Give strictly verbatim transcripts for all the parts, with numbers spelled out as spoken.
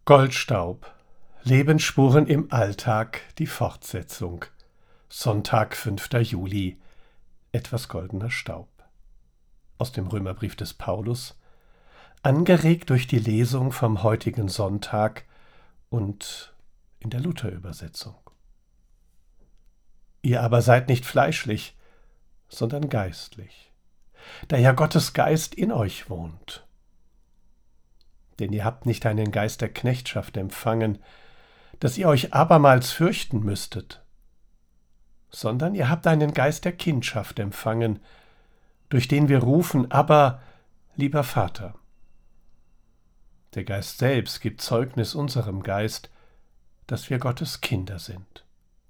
Goldstaub. Lebensspuren im Alltag, die Fortsetzung. Sonntag, fünfter Juli. Etwas goldener Staub. Aus dem Römerbrief des Paulus, angeregt durch die Lesung vom heutigen Sonntag und in der Luther-Übersetzung. Ihr aber seid nicht fleischlich, sondern geistlich, da ja Gottes Geist in euch wohnt. Denn ihr habt nicht einen Geist der Knechtschaft empfangen, dass ihr euch abermals fürchten müsstet, sondern ihr habt einen Geist der Kindschaft empfangen, durch den wir rufen, aber, lieber Vater. Der Geist selbst gibt Zeugnis unserem Geist, dass wir Gottes Kinder sind.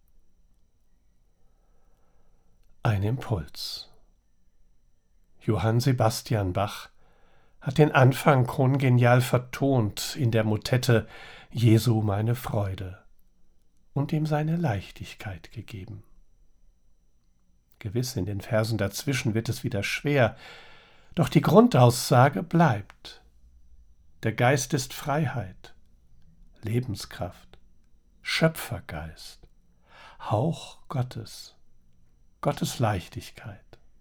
Ein Impuls. Johann Sebastian Bach hat den Anfang kongenial vertont in der Motette Jesu meine Freude und ihm seine Leichtigkeit gegeben. Gewiss, in den Versen dazwischen wird es wieder schwer, doch die Grundaussage bleibt. Der Geist ist Freiheit, Lebenskraft, Schöpfergeist, Hauch Gottes, Gottes Leichtigkeit.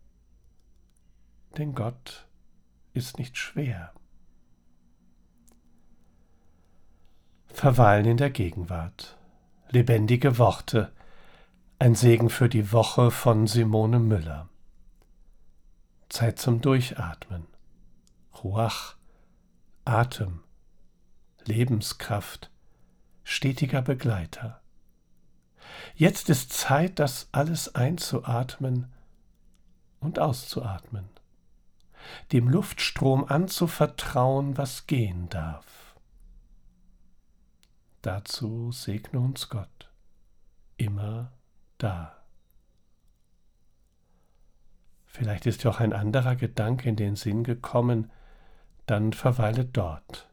Denn Gott ist nicht schwer. Verweilen in der Gegenwart. Lebendige Worte. Ein Segen für die Woche von Simone Müller. Zeit zum Durchatmen. Ruach, Atem, Lebenskraft, stetiger Begleiter. Jetzt ist Zeit, das alles einzuatmen und auszuatmen. Dem Luftstrom anzuvertrauen, was gehen darf. Dazu segne uns Gott, immer da. Vielleicht ist dir auch ein anderer Gedanke in den Sinn gekommen, dann verweile dort.